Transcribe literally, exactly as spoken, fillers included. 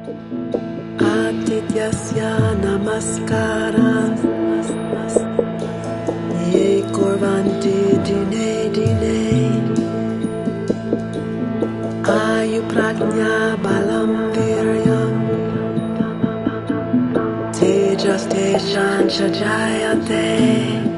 Adityasya namaskaram ye kurvanti dine dine ayu prajna balam viryam tejas teshan chajayate